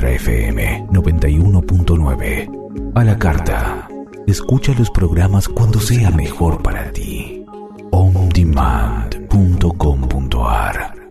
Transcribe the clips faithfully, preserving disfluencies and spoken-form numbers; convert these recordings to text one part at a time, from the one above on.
Nuestra F M noventa y uno punto nueve. A la carta. Escucha los programas cuando sea mejor para ti. on demand punto com punto a r.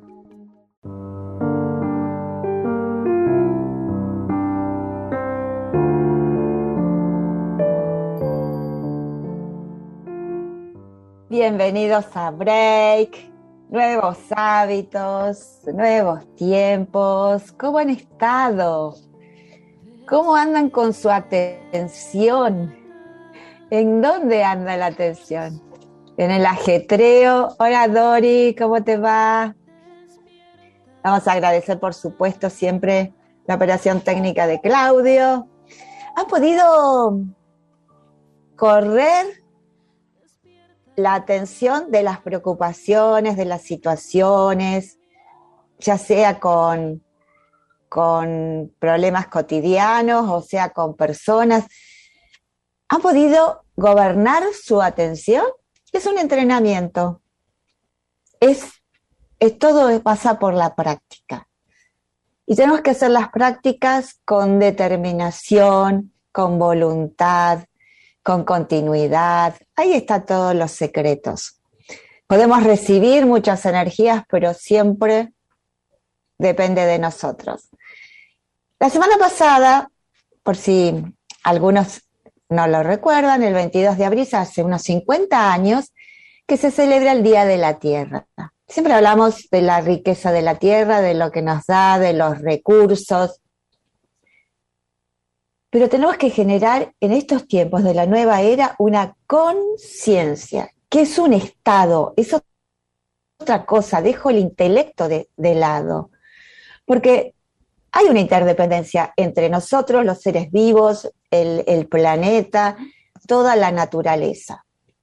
Bienvenidos a Break, nuevos hábitos, nuevos tiempos. ¿Cómo han estado? ¿Cómo andan con su atención? ¿En dónde anda la atención? ¿En el ajetreo? Hola Dori, ¿cómo te va? Vamos a agradecer, por supuesto, siempre la operación técnica de Claudio. ¿Han podido correr la atención de las preocupaciones, de las situaciones, ya sea con, con problemas cotidianos, o sea, con personas? ¿Han podido gobernar su atención? Es un entrenamiento. Es, es todo pasa por la práctica. Y tenemos que hacer las prácticas con determinación, con voluntad, con continuidad. Ahí están todos los secretos. Podemos recibir muchas energías, pero siempre depende de nosotros. La semana pasada, por si algunos no lo recuerdan, el veintidós de abril, hace unos cincuenta años, que se celebra el Día de la Tierra. Siempre hablamos de la riqueza de la tierra, de lo que nos da, de los recursos. Pero tenemos que generar en estos tiempos de la nueva era una conciencia, que es un estado, es otra cosa. Dejo el intelecto de, de lado, porque hay una interdependencia entre nosotros, los seres vivos, el, el planeta, toda la naturaleza.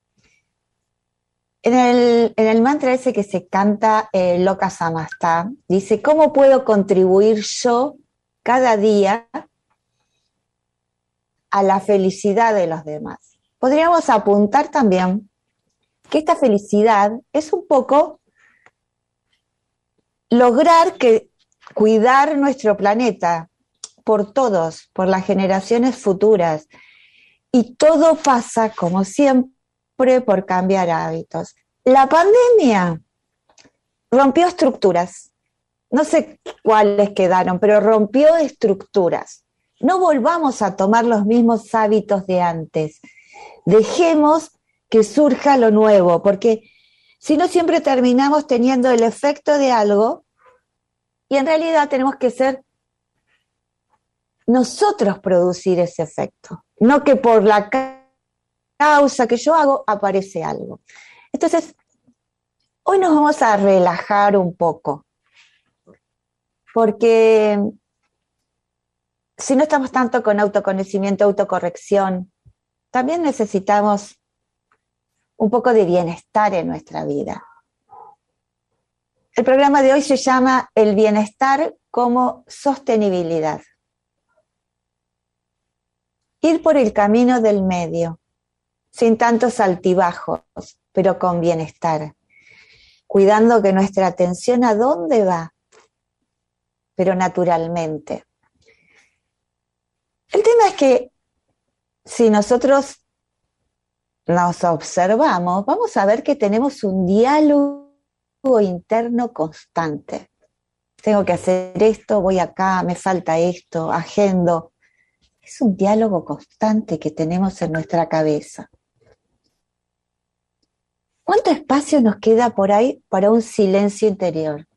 En el, en el mantra ese que se canta, eh, Loka Samasta, dice: ¿cómo puedo contribuir yo cada día a la felicidad de los demás? Podríamos apuntar también que esta felicidad es un poco lograr que cuidar nuestro planeta por todos, por las generaciones futuras. Y todo pasa, como siempre, por cambiar hábitos. La pandemia rompió estructuras. No sé cuáles quedaron, pero rompió estructuras. No volvamos a tomar los mismos hábitos de antes. Dejemos que surja lo nuevo, porque si no siempre terminamos teniendo el efecto de algo y en realidad tenemos que ser nosotros producir ese efecto, no que por la causa que yo hago aparece algo. Entonces, hoy nos vamos a relajar un poco, porque si no estamos tanto con autoconocimiento, autocorrección, también necesitamos un poco de bienestar en nuestra vida. El programa de hoy se llama El bienestar como sostenibilidad. Ir por el camino del medio, sin tantos altibajos, pero con bienestar. Cuidando que nuestra atención a dónde va, pero naturalmente. El tema es que si nosotros nos observamos, vamos a ver que tenemos un diálogo interno constante. Tengo que hacer esto, voy acá, me falta esto, agendo. Es un diálogo constante que tenemos en nuestra cabeza. ¿Cuánto espacio nos queda por ahí para un silencio interior?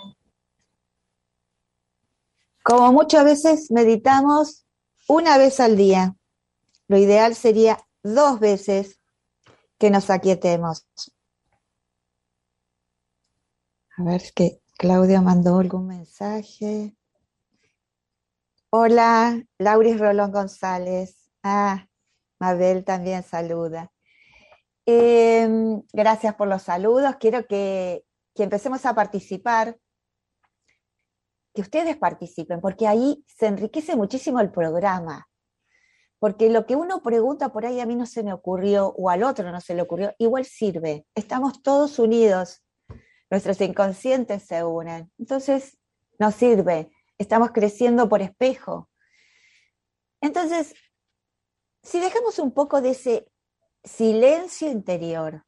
Como muchas veces meditamos una vez al día. Lo ideal sería dos veces que nos aquietemos. A ver, es que Claudia mandó algún mensaje. Hola, Lauris Rolón González. Ah, Mabel también saluda. Eh, gracias por los saludos. Quiero que, que empecemos a participar, que ustedes participen, porque ahí se enriquece muchísimo el programa. Porque lo que uno pregunta por ahí a mí no se me ocurrió, o al otro no se le ocurrió, igual sirve. Estamos todos unidos, nuestros inconscientes se unen. Entonces nos sirve. estamos creciendo por espejo. Entonces, si dejamos un poco de ese silencio interior,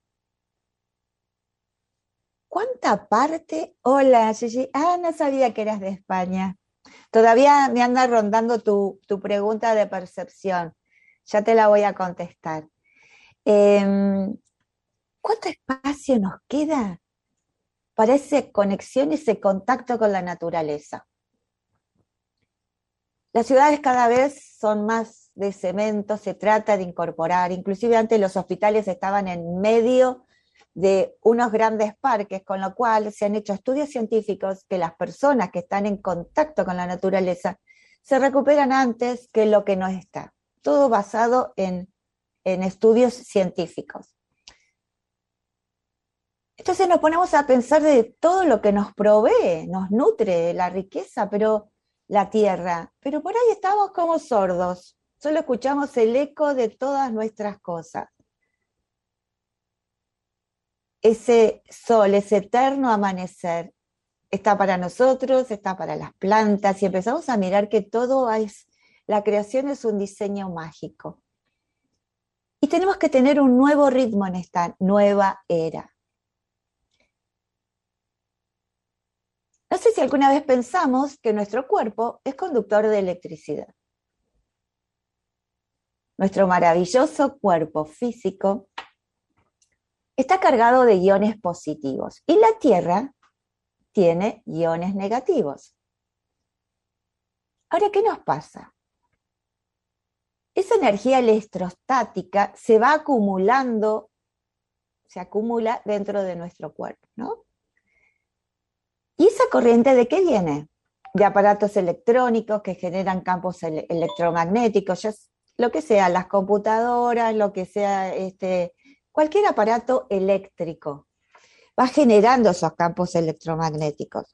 ¿cuánta parte? Hola, Gigi. Ah, no sabía que eras de España. Todavía me anda rondando tu, tu pregunta de percepción. Ya te la voy a contestar. Eh, ¿Cuánto espacio nos queda para esa conexión, ese contacto con la naturaleza? Las ciudades cada vez son más de cemento, se trata de incorporar, inclusive antes los hospitales estaban en medio de unos grandes parques, con lo cual se han hecho estudios científicos que las personas que están en contacto con la naturaleza se recuperan antes que lo que no está. Todo basado en, en estudios científicos. Entonces nos ponemos a pensar de todo lo que nos provee, nos nutre la riqueza, pero la tierra. Pero por ahí estamos como sordos, solo escuchamos el eco de todas nuestras cosas. Ese sol, ese eterno amanecer, está para nosotros, está para las plantas, y empezamos a mirar que todo es, la creación es un diseño mágico. Y tenemos que tener un nuevo ritmo en esta nueva era. No sé si alguna vez pensamos que nuestro cuerpo es conductor de electricidad. Nuestro maravilloso cuerpo físico está cargado de iones positivos y la Tierra tiene iones negativos. Ahora, ¿qué nos pasa? Esa energía electrostática se va acumulando, se acumula dentro de nuestro cuerpo, ¿no? ¿Y esa corriente de qué viene? De aparatos electrónicos que generan campos ele- electromagnéticos, ya es- lo que sea, las computadoras, lo que sea, este, cualquier aparato eléctrico va generando esos campos electromagnéticos.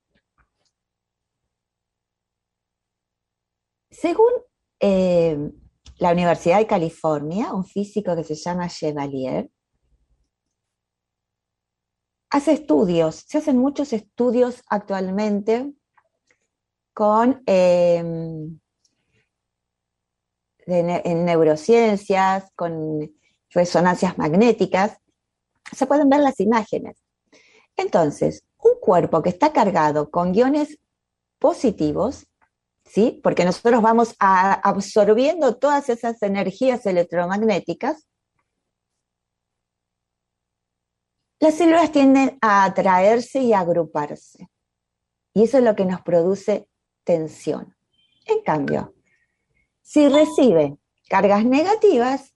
Según eh, la Universidad de California, un físico que se llama Chevalier, hace estudios, se hacen muchos estudios actualmente con, eh, de ne- en neurociencias, con resonancias magnéticas, se pueden ver las imágenes. Entonces, un cuerpo que está cargado con iones positivos, ¿sí? Porque nosotros vamos a, absorbiendo todas esas energías electromagnéticas, las células tienden a atraerse y a agruparse. Y eso es lo que nos produce tensión. En cambio, si recibe cargas negativas,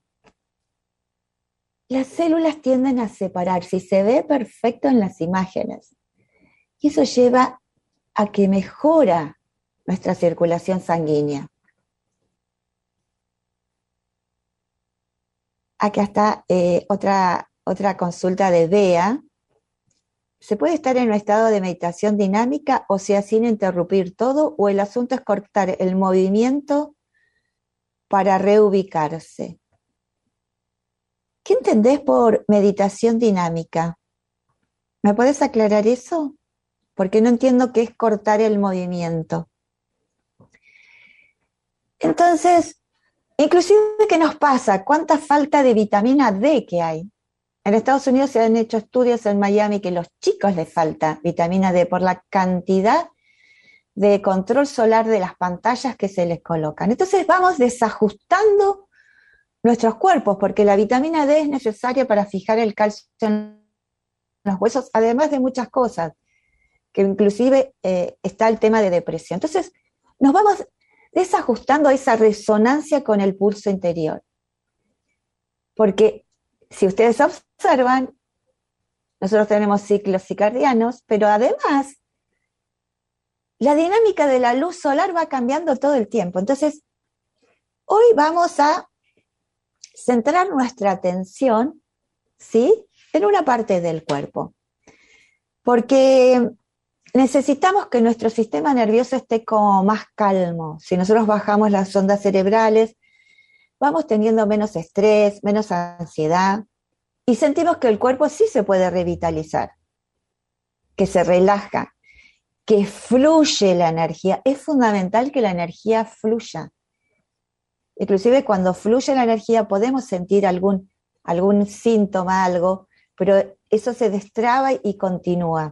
las células tienden a separarse y se ve perfecto en las imágenes. Y eso lleva a que mejora nuestra circulación sanguínea. Acá está eh, otra, otra consulta de Bea. ¿Se puede estar en un estado de meditación dinámica, o sea, sin interrumpir todo, o el asunto es cortar el movimiento para reubicarse? ¿Qué entendés por meditación dinámica? ¿Me puedes aclarar eso? Porque no entiendo qué es cortar el movimiento. Entonces, inclusive, ¿qué nos pasa? ¿Cuánta falta de vitamina D que hay? En Estados Unidos se han hecho estudios en Miami que a los chicos les falta vitamina D por la cantidad de control solar de las pantallas que se les colocan. Entonces vamos desajustando nuestros cuerpos, porque la vitamina D es necesaria para fijar el calcio en los huesos, además de muchas cosas, que inclusive eh, está el tema de depresión. Entonces nos vamos desajustando esa resonancia con el pulso interior. Porque si ustedes observan, nosotros tenemos ciclos circadianos, pero además la dinámica de la luz solar va cambiando todo el tiempo. Entonces, hoy vamos a centrar nuestra atención, ¿sí?, en una parte del cuerpo. Porque necesitamos que nuestro sistema nervioso esté como más calmo. Si nosotros bajamos las ondas cerebrales, vamos teniendo menos estrés, menos ansiedad, y sentimos que el cuerpo sí se puede revitalizar, que se relaja. que fluye la energía. Es fundamental que la energía fluya. Inclusive cuando fluye la energía podemos sentir algún, algún síntoma, algo, pero eso se destraba y continúa.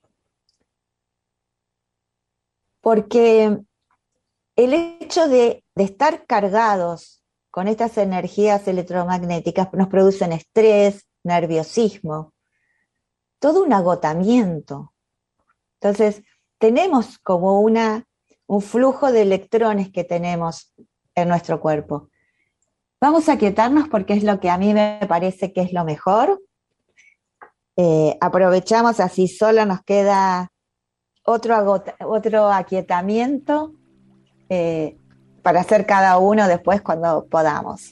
Porque el hecho de, de estar cargados con estas energías electromagnéticas nos producen estrés, nerviosismo, todo un agotamiento. Entonces, tenemos como una, un flujo de electrones que tenemos en nuestro cuerpo. Vamos a aquietarnos porque es lo que a mí me parece que es lo mejor. Eh, aprovechamos, así solo nos queda otro, agota, otro aquietamiento eh, para hacer cada uno después cuando podamos.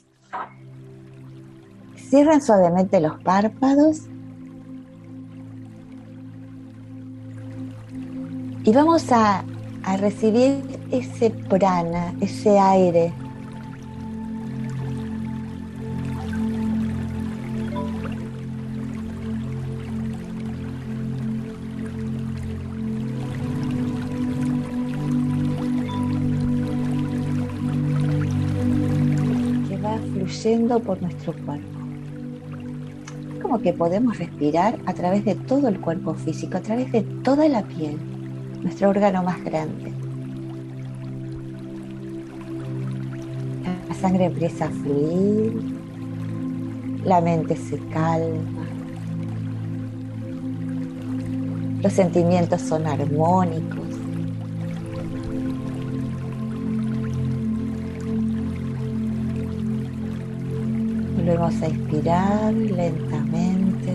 Cierren suavemente los párpados y vamos a, a recibir ese prana, ese aire. Que va fluyendo por nuestro cuerpo. Como que podemos respirar a través de todo el cuerpo físico, a través de toda la piel, nuestro órgano más grande. La sangre empieza a fluir, la mente se calma, los sentimientos son armónicos. Volvemos a inspirar lentamente.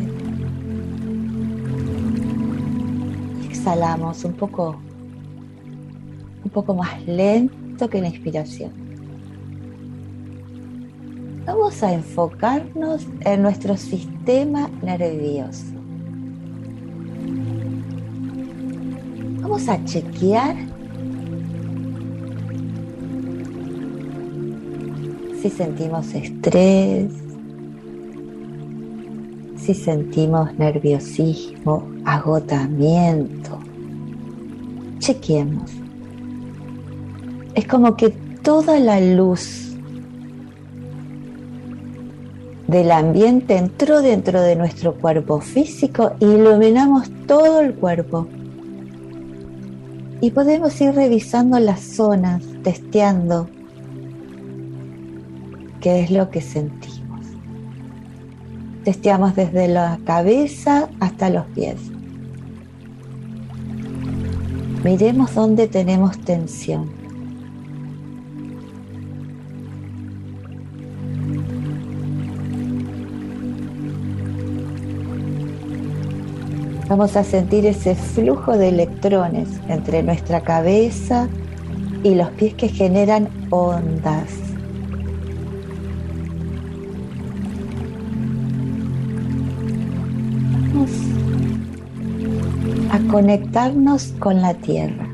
Y exhalamos un poco, un poco más lento que la inspiración. Vamos a enfocarnos en nuestro sistema nervioso. Vamos a chequear si sentimos estrés, si sentimos nerviosismo, agotamiento. Chequeemos. Es como que toda la luz del ambiente entró dentro de nuestro cuerpo físico e iluminamos todo el cuerpo. Y podemos ir revisando las zonas, testeando qué es lo que sentimos. Testeamos desde la cabeza hasta los pies. Miremos dónde tenemos tensión. Vamos a sentir ese flujo de electrones entre nuestra cabeza y los pies que generan ondas. Vamos a conectarnos con la tierra,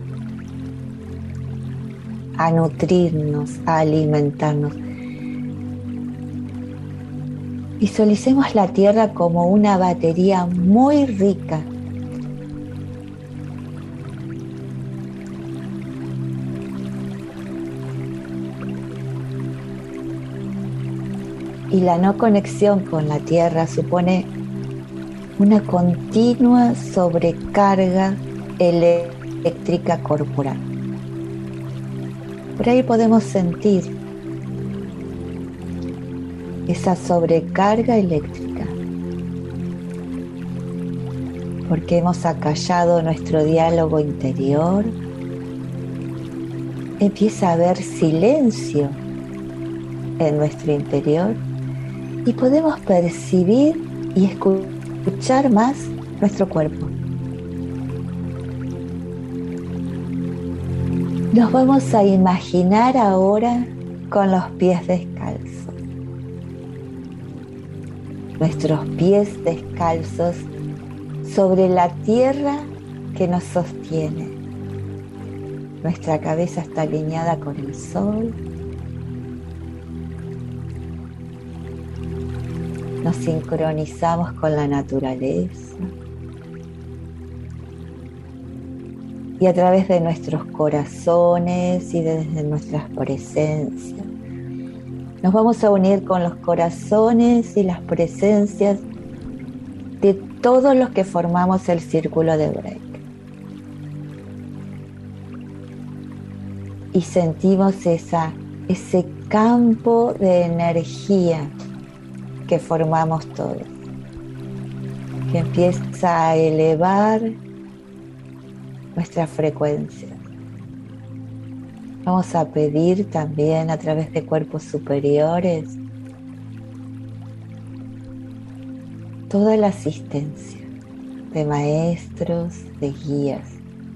a nutrirnos, a alimentarnos. Visualicemos la tierra como una batería muy rica. Y la no conexión con la tierra supone una continua sobrecarga eléctrica corporal. Por ahí podemos sentir esa sobrecarga eléctrica, porque hemos acallado nuestro diálogo interior. Empieza a haber silencio en nuestro interior y podemos percibir y escuchar más nuestro cuerpo. Nos vamos a imaginar ahora con los pies descalzos. Nuestros pies descalzos sobre la tierra que nos sostiene. Nuestra cabeza está alineada con el sol. Nos sincronizamos con la naturaleza. y a través de nuestros corazones y desde nuestras presencias. Nos vamos a unir con los corazones y las presencias de todos los que formamos el círculo de break. Y sentimos esa, ese campo de energía que formamos todos, que empieza a elevar nuestra frecuencia. Vamos a pedir también a través de cuerpos superiores toda la asistencia de maestros, de guías.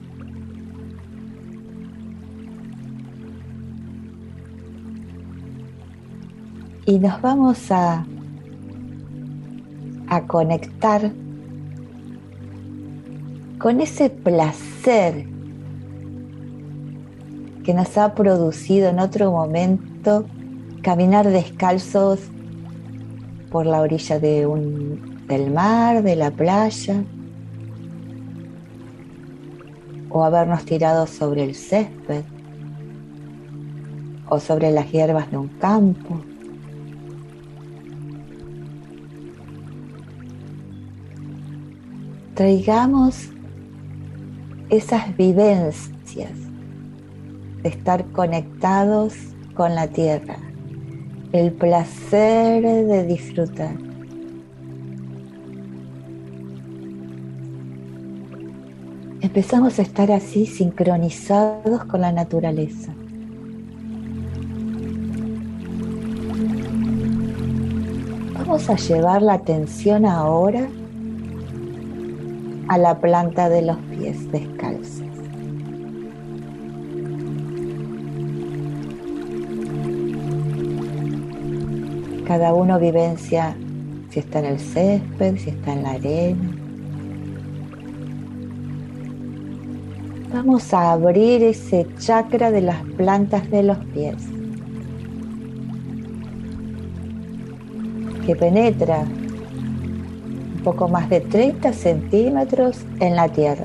Y nos vamos a, a conectar con ese placer que nos ha producido en otro momento caminar descalzos por la orilla de un, del mar, de la playa, o habernos tirado sobre el césped o sobre las hierbas de un campo. Traigamos esas vivencias de estar conectados con la tierra, el placer de disfrutar. Empezamos a estar así sincronizados con la naturaleza. Vamos a llevar la atención ahora a la planta de los pies descalzos. Cada uno vivencia si está en el césped, si está en la arena. Vamos a abrir ese chakra de las plantas de los pies, que penetra un poco más de treinta centímetros en la tierra.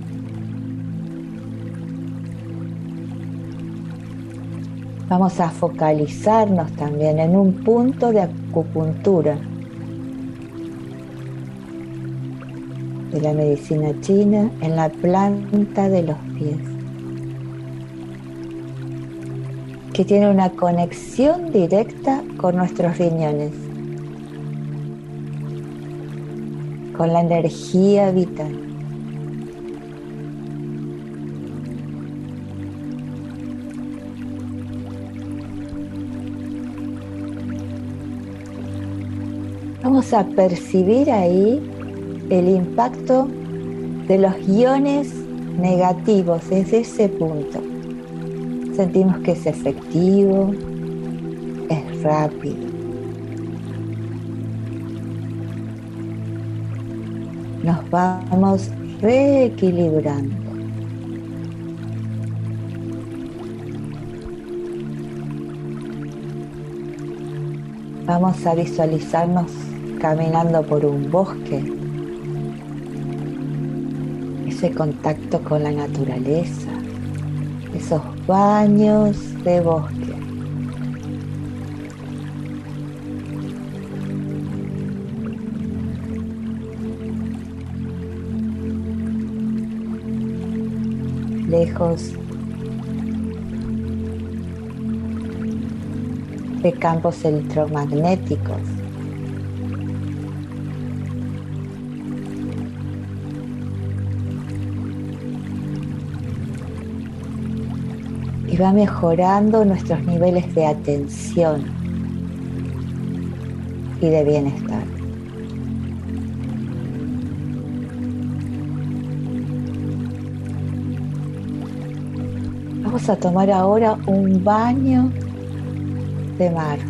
Vamos a focalizarnos también en un punto de acupuntura de la medicina china en la planta de los pies, que tiene una conexión directa con nuestros riñones, con la energía vital. Vamos a percibir ahí el impacto de los iones negativos desde ese punto. Sentimos que es efectivo, es rápido. Nos vamos reequilibrando. Vamos a visualizarnos caminando por un bosque. Ese contacto con la naturaleza, esos baños de bosque. Lejos de campos electromagnéticos. Y va mejorando nuestros niveles de atención y de bienestar. Vamos a tomar ahora un baño de mar.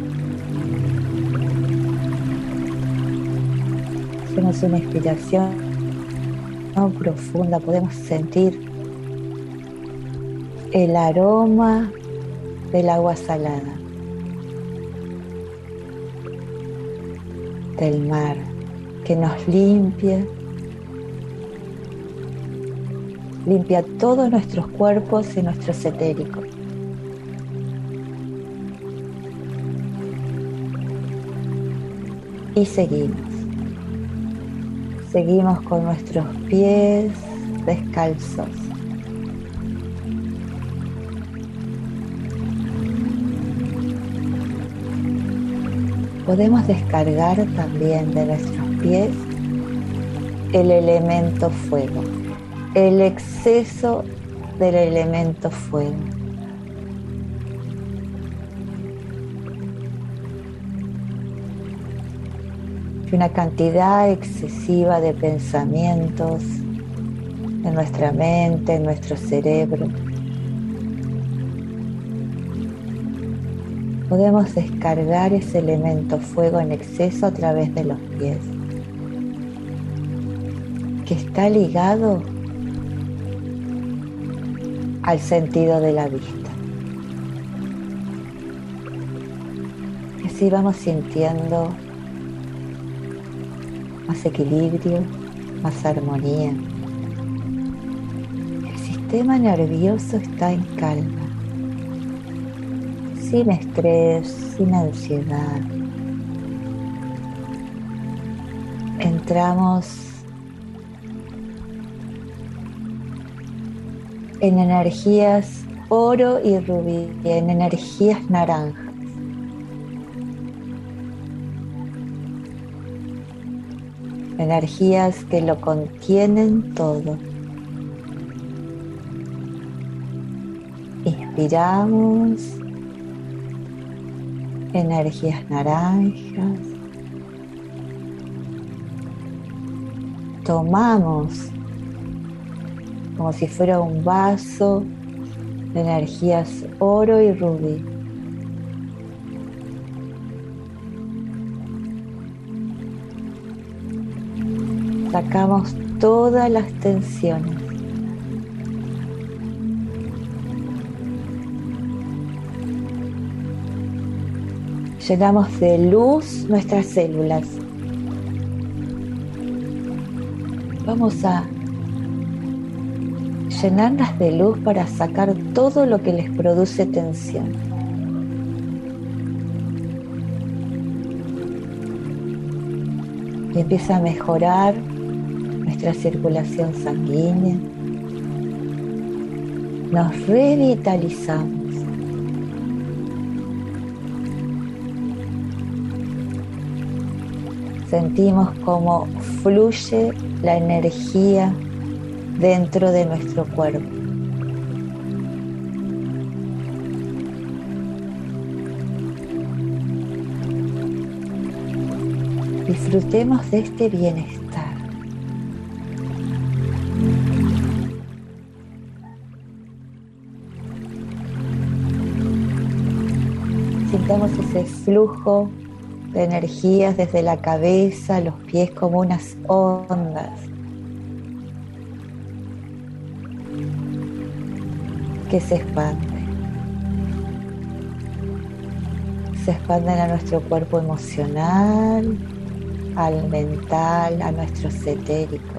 Hacemos una inspiración muy profunda, podemos sentir el aroma del agua salada, del mar, que nos limpia limpia todos nuestros cuerpos y nuestros etéricos. Y seguimos. Seguimos con nuestros pies descalzos. Podemos descargar también de nuestros pies el elemento fuego, el exceso del elemento fuego. Una cantidad excesiva de pensamientos en nuestra mente, en nuestro cerebro. Podemos descargar ese elemento fuego en exceso a través de los pies, que está ligado al sentido de la vista. Y así vamos sintiendo más equilibrio, más armonía. El sistema nervioso está en calma, sin estrés, sin ansiedad. Entramos en energías oro y rubí, en energías naranjas. Energías que lo contienen todo. Inspiramos energías naranjas. Tomamos como si fuera un vaso de energías oro y rubí. Sacamos todas las tensiones. Llenamos de luz nuestras células. Vamos a llenarlas de luz para sacar todo lo que les produce tensión. Y empieza a mejorar nuestra circulación sanguínea. Nos revitalizamos. Sentimos cómo fluye la energía dentro de nuestro cuerpo. Disfrutemos de este bienestar. Sintamos ese flujo de energías desde la cabeza a los pies como unas ondas que se expanden. Se expanden a nuestro cuerpo emocional, al mental, a nuestros etéricos.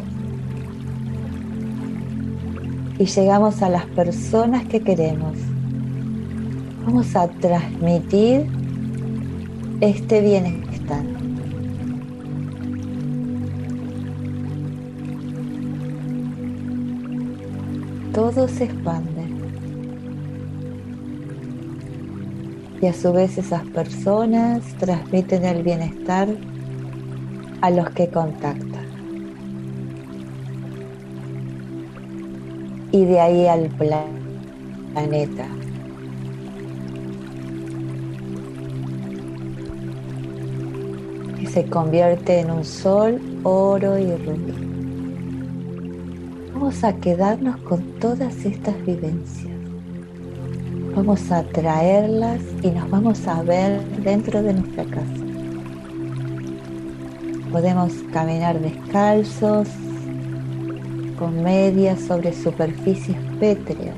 Y llegamos a las personas que queremos. Vamos a transmitir este bienestar. Todo se expande. Y a su vez esas personas transmiten el bienestar a los que contactan. Y de ahí al planeta. Que se convierte en un sol, oro y rubí. Vamos a quedarnos con todas estas vivencias. Vamos a traerlas y nos vamos a ver dentro de nuestra casa. Podemos caminar descalzos, con medias sobre superficies pétreas.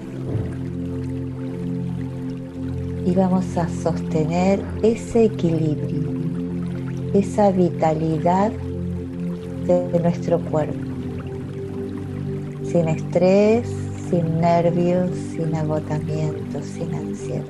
Y vamos a sostener ese equilibrio, esa vitalidad de nuestro cuerpo. sin estrés, sin nervios, sin agotamiento, sin ansiedad.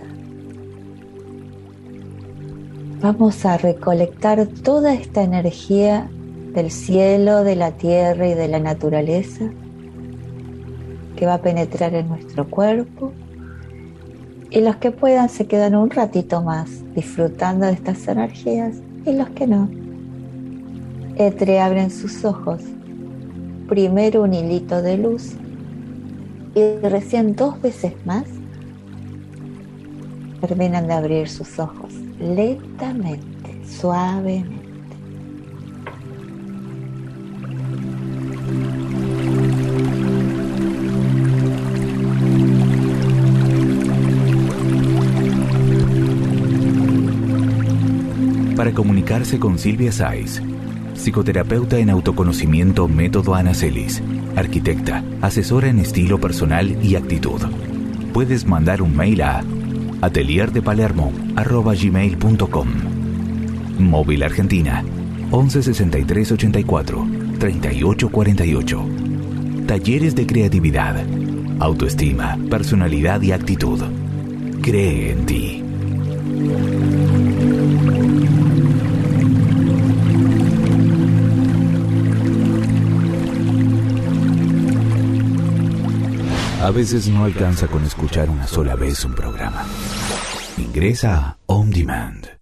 Vamos a recolectar toda esta energía del cielo, de la tierra y de la naturaleza que va a penetrar en nuestro cuerpo, y los que puedan se quedan un ratito más disfrutando de estas energías, y los que no, entreabren sus ojos, primero un hilito de luz y recién dos veces más terminan de abrir sus ojos lentamente, suavemente. Para comunicarse con Silvia Sáiz, psicoterapeuta en autoconocimiento Método Anacelis, arquitecta, asesora en estilo personal y actitud. Puedes mandar un mail a atelierdepalermo arroba gmail punto com. Móvil Argentina once sesenta y tres ochenta y cuatro treinta y ocho cuarenta y ocho. Talleres de creatividad, autoestima, personalidad y actitud. Cree en ti. A veces no alcanza con escuchar una sola vez un programa. Ingresa a On Demand.